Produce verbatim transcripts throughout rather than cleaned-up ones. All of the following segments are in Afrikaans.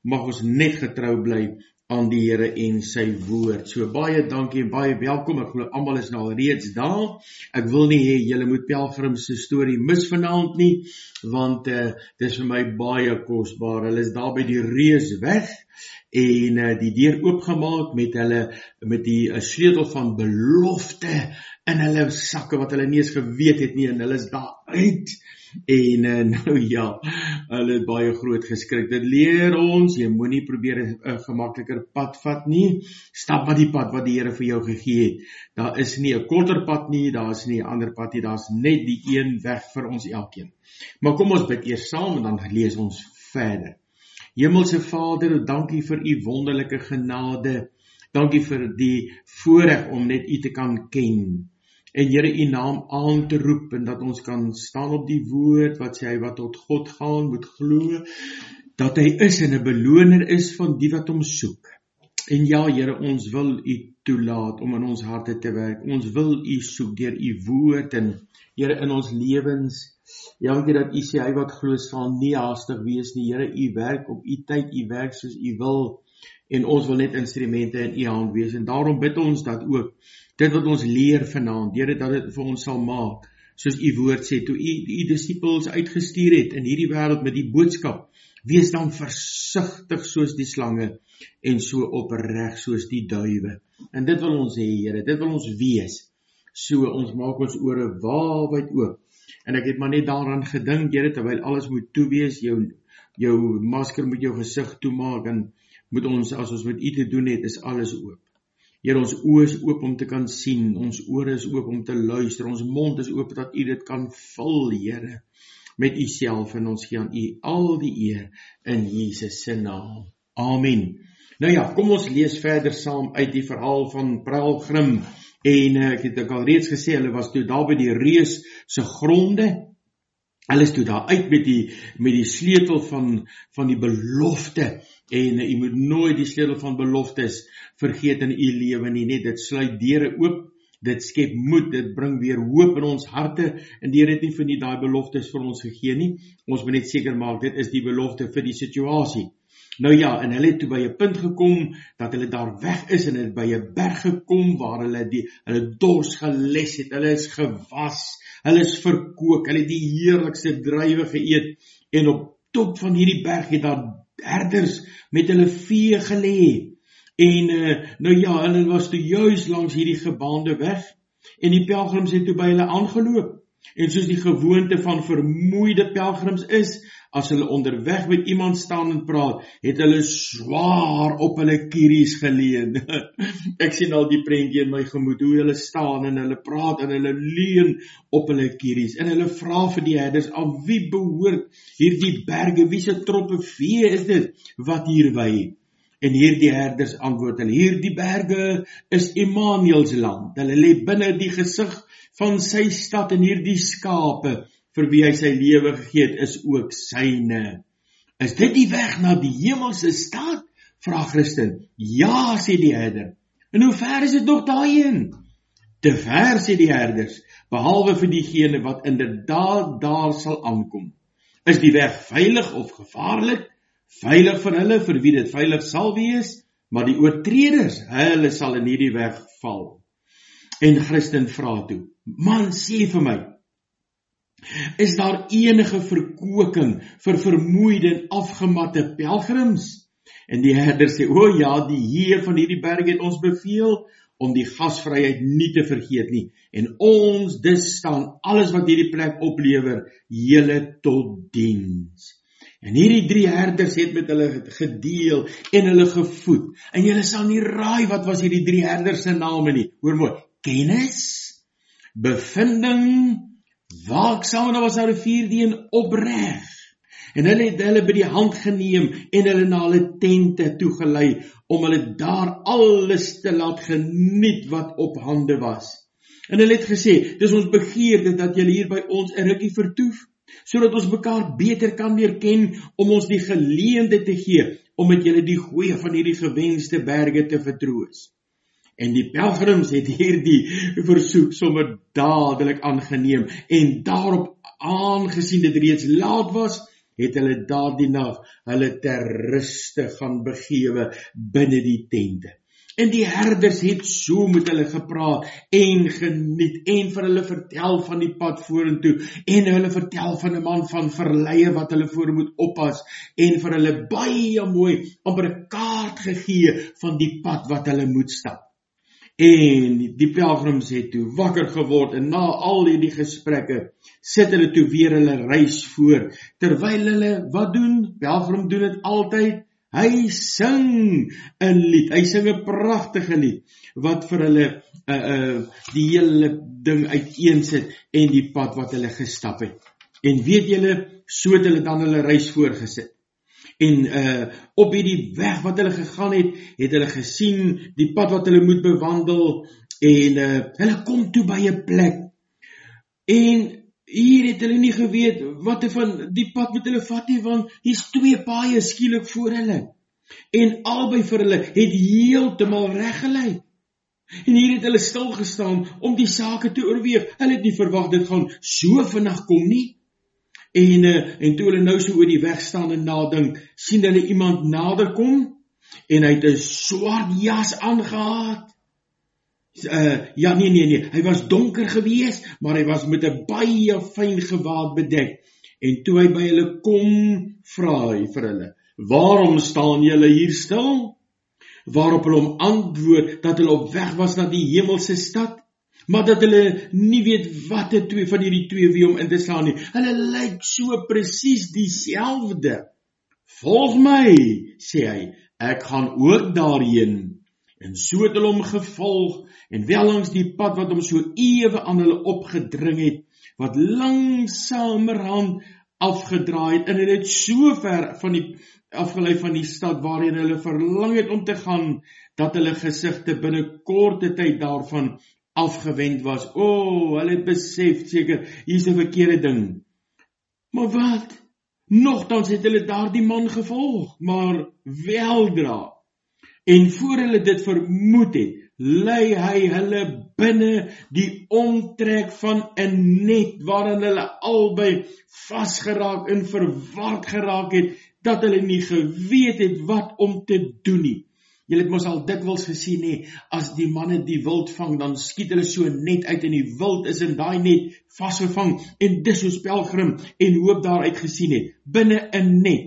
mag ons net getrou bly aan die Here en sy woord. So baie dankie en baie welkom. Ek glo almal is nou al reeds daar. Ek wil nie hê julle moet Pelgrim se storie mis vanaand nie, want uh, dit is vir my baie kosbaar. Hulle is daar by die reus weg en uh, die deur oopgemaak met hulle met die uh, sleutel van belofte in hulle sakke wat hulle nie eens geweet het nie, en hulle is daar uit. En uh, nou ja, hulle het baie groot geskrik. Dit leer ons, jy moenie probeer 'n uh, gemakliker pad vat nie. Stap maar die pad wat die Here vir jou gegee het. Daar is nie 'n korter pad nie, daar is nie 'n ander pad nie, daar is net die een weg vir ons elkeen. Maar kom ons bid eers saam en dan lees ons verder. Hemelse Vader, dankie vir u wonderlike genade. Dankie vir die voorreg om net u te kan ken. En Here, u naam aan te roep, en dat ons kan staan op die woord, wat sê hy wat tot God gaan, moet glo, dat hy is en 'n beloner is van die wat hom soek. En ja, Here, ons wil u toelaat om in ons harte te werk. Ons wil u soek deur u woord, en Here, in ons lewens, dankie dat u sê, hy wat glo sal nie haastig wees nie. Here, u werk op u tyd, u werk soos u wil, en ons wil net instrumente in u hand wees, en daarom bid ons dat ook, dit wat ons leer vanaand, Here, dat dit vir ons sal maak, soos u woord sê, toe u die disippels uitgestuur het in hierdie wêreld met die boodskap, wees dan versigtig soos die slange, en so opreg soos die duwe. En dit wil ons hê, Here, dit wil ons wees, so ons maak ons ore waawyd oop. En ek het maar net daaraan gedink, Here, terwyl alles moet toe wees, jou, jou masker moet jou gesig toemaak, en moet ons, as ons met u te doen het, is alles oop. Here, ons oë is oop om te kan sien, ons ore is oop om te luister, ons mond is oop dat u dit kan vul, Here, met u self, en ons gee aan u al die eer in Jesus se naam. Amen. Nou ja, kom ons lees verder saam uit die verhaal van Pelgrim, en uh, ek het ek al reeds gesê, hulle was toe daar by die reus se gronde. Hulle is toe daar uit met die, met die sleutel van, van die belofte, en uh, jy moet nooit die sleutel van beloftes vergeet in u lewe nie, net dit sluit deure oop, dit skep moed, dit bring weer hoop in ons harte, en die Here het nie vir nie daai beloftes vir ons gegee nie, ons moet net seker maak, dit is die belofte vir die situasie. Nou ja, en hulle het toe by 'n punt gekom, dat hulle daar weg is, en het by 'n berg gekom, waar hulle die, hulle dors geles het, hulle is gewas, hulle is verkook, hulle het die heerlikste druiwe geëet, en op top van hierdie berg het daar herders met hulle vee gelê, en uh, nou ja, hulle was toe juis langs hierdie gebaande weg, en die pelgrims het toe by hulle aangeloop, en soos die gewoonte van vermoeide pelgrims is, as hulle onderweg met iemand staan en praat, het hulle swaar op hulle kieries geleun. Ek sien al die prentjie in my gemoed, hoe hulle staan en hulle praat en hulle leun op hulle kieries, en hulle vra vir die herders, aan wie behoort hierdie berge, wie se troppe vee is dit, wat hier wei? En hierdie herders antwoord hulle, hierdie berge is Immanuel se land, hulle lê binne die gesig van sy stad, en hierdie skape, vir wie hy sy lewe gegee het, is ook syne. Is dit die weg na die hemelse stad? Vra Christen. Ja, sê die herder. En hoe ver is dit nog daarheen? Te ver, sê die herders, behalwe vir diegene wat inderdaad daar sal aankom. Is die weg veilig of gevaarlik? Veilig vir hulle, vir wie dit veilig sal wees, maar die oortreders, hulle sal in hierdie weg val. En Christen vra toe, man, sê vir my, is daar enige verkoking vir vermoeide en afgematte pelgrims? En die herder sê, o ja, die Heer van hierdie berg het ons beveel om die gasvryheid nie te vergeet nie. En ons dus staan alles wat hierdie plek oplewer, julle tot diens. En hierdie drie herders het met hulle gedeel en hulle gevoed. En julle sal nie raai wat was hierdie drie herders se name nie. Hoor mooi, kennis, bevinding, waaksaam, en daar was 'n rivier die in opreg. En hulle het hulle by die hand geneem en hulle na hulle tente toegelei om hulle daar alles te laat geniet wat op hande was. En hulle het gesê, dis ons begeerte dat julle hier by ons 'n rukkie vertoef, sodat ons mekaar beter kan leer ken, om ons die geleentheid te gee om met julle die goeie van hierdie gewenste berge te vertroos. En die pelgrims het hierdie versoek sommer dadelik aangeneem, en daarop, aangesien dit reeds laat was, het hulle daardie nag hulle ter ruste gaan begewe binne die tente. En die herders het so met hulle gepraat en geniet en vir hulle vertel van die pad vorentoe en hulle vertel van 'n man van verleie wat hulle voor moet oppas en vir hulle baie mooi amper 'n kaart gegee van die pad wat hulle moet stap. En die pelgrims het toe wakker geword en na al hierdie gesprekke sit hulle toe weer hulle reis voor, terwyl hulle wat doen? Pelgrim doen dit altyd. Hy sing 'n lied, hy sing 'n pragtige lied, wat vir hulle uh, uh, die hele ding uiteensit en die pad wat hulle gestap het. En weet julle, so het hulle dan hulle reis voorgesit. En uh, op hierdie weg wat hulle gegaan het, het hulle gesien die pad wat hulle moet bewandel, en uh, hulle kom toe by 'n plek. En hier het hulle nie geweet wat van die pad moet hulle vat nie, want hier's twee paaie skielik voor hulle. En albei vir hulle het heeltemal reg gelei. En hier het hulle stil gestaan om die sake te oorweeg. Hulle het nie verwag dit gaan so vinnig kom nie. En, uh, en toe hulle nou so oor die weg staan en nadink, sien hulle iemand nader kom, en hy het 'n swart jas aangehad. Uh, ja, nee, nee, nee, hy was donker gewees, maar hy was met 'n baie fyn gewaad bedek. En toe hy by hulle kom, vra hy vir hulle, waarom staan julle hier stil? Waarop hulle hom antwoord dat hulle op weg was na die hemelse stad, maar dat hulle nie weet wat die twee van hierdie twee wie om in te slaan nie. Hulle lyk so presies dieselfde. Volg my, sê hy, ek gaan ook daarheen. En so het hulle hom gevolg, en wel langs die pad wat hom so ewe aan hulle opgedring het, wat langsamerhand afgedraai het, en hulle het so ver van die, afgelei van die stad waarheen hulle verlang het om te gaan, dat hulle gesigte binne korte tyd daarvan afgewend was. O, oh, hulle het besef seker, hier's 'n verkeerde ding. Maar wat? Nogtans het hulle daardie man gevolg, maar weldra. En voor hulle dit vermoed het, lei hy hulle binne die omtrek van 'n net, waarin hulle albei vasgeraak en verward geraak het, dat hulle nie geweet het wat om te doen nie. Julle het mos al dikwels gesien, nee, as die manne die wild vang, dan skiet hulle so net uit en die wild is in daai net vasgevang, en dis soos pelgrim en hoop daaruit gesien het, binne 'n net.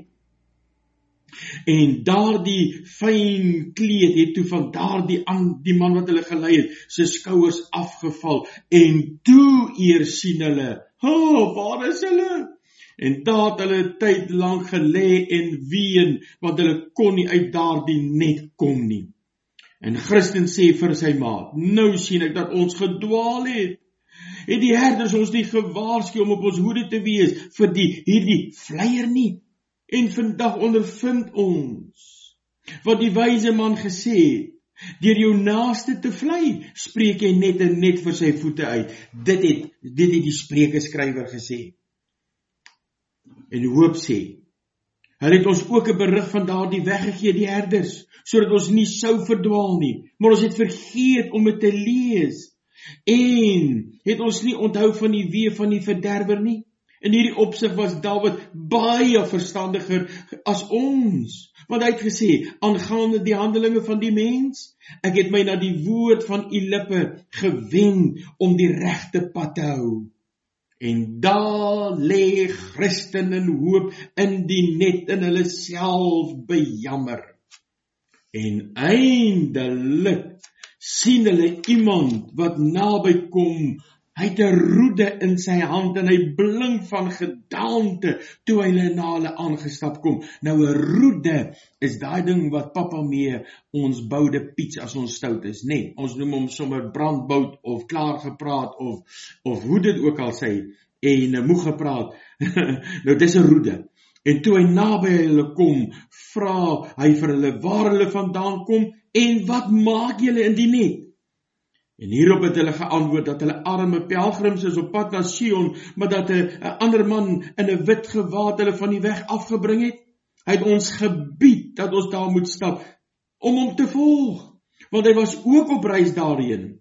En daardie fyn kleed het toe van daardie aan die man wat hulle gelei het, sy skouers afgeval, en toe eers sien hulle, oh, waar is hulle? En daar het hulle tyd lank gelê en ween, want hulle kon nie uit daardie net kom nie. En Christen sê vir sy maat, nou sien ek dat ons gedwaal het. Het die herders ons nie gewaarsku om op ons hoede te wees vir die hierdie vleier nie? En vandag ondervind ons wat die wyse man gesê het, deur jou naaste te vlei, spreek jy net en net vir sy voete uit. Dit het, dit het die Spreukeskrywer gesê. En Hoop sê, hulle het ons ook 'n berig van daardie weggegee, die herders, sodat ons nie sou verdwaal nie, maar ons het vergeet om dit te lees. En het ons nie onthou van die wee van die verderwer nie? In hierdie opsig was Dawid baie verstandiger as ons, want hy het gesê, aangaande die handelinge van die mens, ek het my na die woord van u lippe gewen om die regte pad te hou. En daar lê Christen en hoop in die net in hulle self bejammer. En eindelik sien hulle iemand wat naby kom. Hy het 'n roede in sy hand en hy blink van gedaante toe hy na hulle aangestap kom. Nou 'n roede is daai ding wat pappa mee ons boude piets as ons stout is, nee. Ons noem hom sommer brandbout of klaar gepraat of of hoe dit ook al sê en uh, moeg gepraat. Nou dis 'n roede. En toe hy naby hulle kom, vra hy vir hulle waar hulle vandaan kom en wat maak julle in die net? En hierop het hulle geantwoord dat hulle arme pelgrims is op pad na Sion, maar dat 'n ander man in 'n wit gewaad hulle van die weg afgebring het. Hy het ons gebied dat ons daar moet stap om hom te volg, want hy was ook op reis daarheen.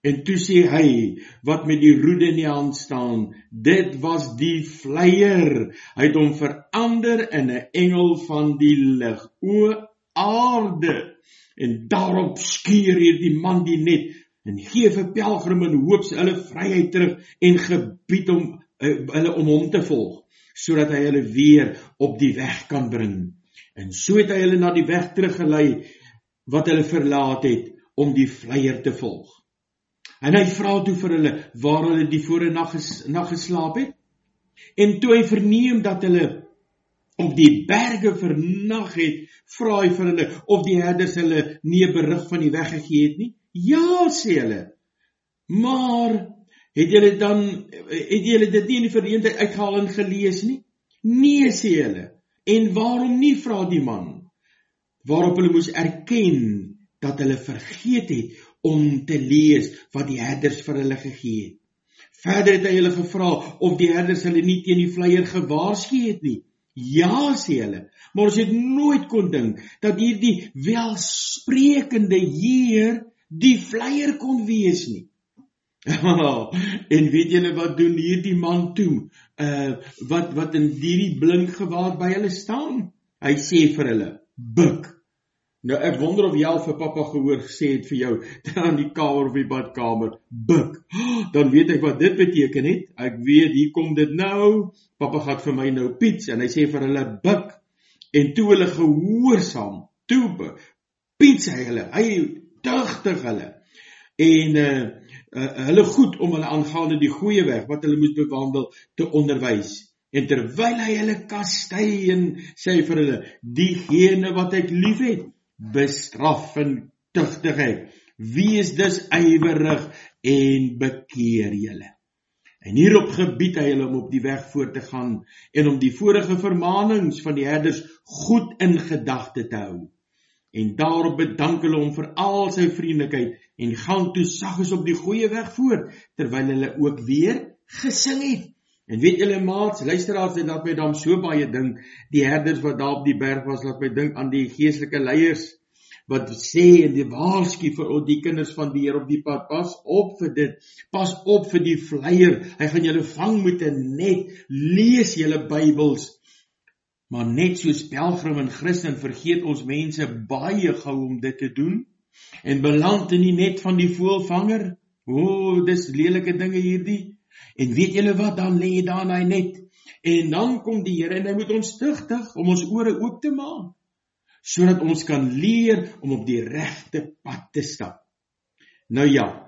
En toe sê hy, wat met die roede in die hand staan, dit was die vleier. Hy het hom verander in 'n engel van die lig. O aarde! En daarop skeur hierdie man die net, en gee vir pelgrim en hoops hulle vryheid terug, en gebied om, uh, hulle om hom te volg, sodat hy hulle weer op die weg kan bring. En so het hy hulle na die weg teruggelei, wat hulle verlaat het, om die vleier te volg. En hy vra toe vir hulle, waar hulle die vorige nag ges, nag geslaap het. En toe hy verneem dat hulle op die berge vernag het, vra hy vir hulle, of die herders hulle nie 'n berig van die weg gegee het nie. Ja, sê hulle. Maar, het julle dan, het julle dit nie in die verleentheid uitgehaal en gelees nie? Nee, sê hulle. En waarom nie, vra die man? Waarop hulle moes erken, dat hulle vergeet het, om te lees, wat die herders vir hulle gegee het. Verder het hy hulle gevra, of die herders hulle nie teen die vleier gewaarsku het nie. Ja, sê hulle, maar ons het nooit kon dink, dat hierdie welsprekende Heer, die vleier kon wees nie. En weet julle wat doen hierdie man toe, uh, wat, wat in hierdie blink gewaad by hulle staan? Hy sê vir hulle, buk. Nou ek wonder of jy al vir pappa gehoor gesê het vir jou, aan die kamer of die badkamer, buk. Dan weet ek wat dit beteken het, ek weet, hier kom dit nou, pappa gaat vir my nou piets, en hy sê vir hulle, buk. En toe hulle gehoorsaam, toe piets hy hulle, hy tugtig hulle, en uh, uh, hulle goed om hulle aangaande die goeie weg, wat hulle moes bewandel, te onderwys. En terwyl hy hulle kastei, en sê vir hulle, diegene wat ek lief het, bestraf en tugtig hy, wees dus ywerig en bekeer julle. En hierop gebied hy hulle om op die weg voort te gaan, en om die vorige vermanings van die herders goed in gedagte te hou. En daarop bedank hulle hom vir al sy vriendelikheid, en gaan toe saggies op die goeie weg voort, terwyl hulle ook weer gesing het. En weet julle maats, luisteraars, en dat my dan so baie dink, die herders wat daar op die berg was, laat my dink aan die geestelike leiers, wat sê en die waarsku vir die kinders van die Here op die pad, pas op vir dit, pas op vir die vleier, hy gaan julle vang met 'n net, lees julle Bybels. Maar net soos pelgrim en Christen vergeet ons mense baie gou om dit te doen, en beland in die net van die voëlvanger. O, oh, dis lelike dinge hierdie. En weet julle wat, dan lê jy daar in hy net, en dan kom die Here, en hy moet ons tugtig, om ons ore oop te maak, sodat ons kan leer, om op die regte pad te stap. Nou ja,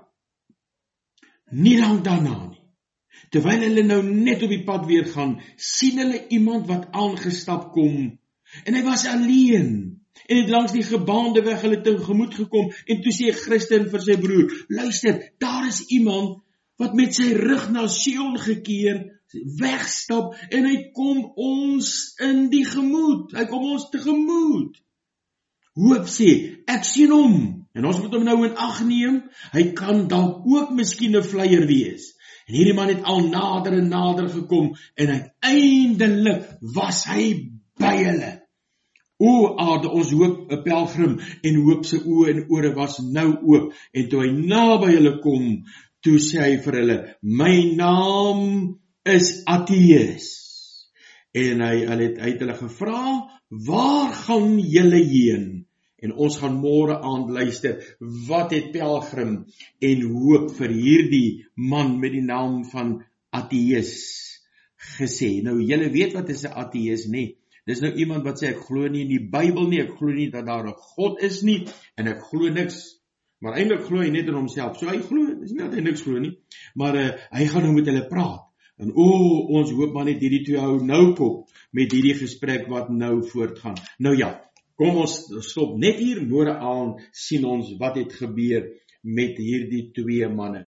nie lang daarna nie, terwyl hulle nou net op die pad weer gaan, sien hulle iemand wat aangestap kom, en hy was alleen, en het langs die gebaande weg hulle tegemoet gekom, en toe sê Christen vir sy broer, luister, daar is iemand, wat met sy rug na Sion gekeer, wegstap, en hy kom ons in die gemoed, hy kom ons tegemoet. Hoop sê, ek sien hom, en ons moet hom nou in ag neem, hy kan dan ook miskien 'n vleier wees. En hierdie man het al nader en nader gekom, en uiteindelik was hy by hulle. O aarde, ons hoop 'n pelgrim, en hoop sy oë en ore was nou oop, en toe hy naby hulle kom, toe sê hy vir hulle, my naam is Atheus. En hy, hy het uit hulle gevra, waar gaan julle heen? En ons gaan môre aand luister, wat het pelgrim en hoop vir hierdie man met die naam van Atheus gesê. Nou, julle weet wat is 'n Atheus, nie? Dis nou iemand wat sê, ek glo nie in die Bybel nie, ek glo nie dat daar 'n God is nie, en ek glo niks. Maar eintlik glo hy net in homself. So hy glo, dis nie dat hy niks glo nie, maar uh, hy gaan nou met hulle praat. En o, oh, ons hoop maar net hierdie twee hou nou kop met hierdie gesprek wat nou voortgaan. Nou ja, kom ons stop net hier, môre aand sien ons wat het gebeur met hierdie twee manne.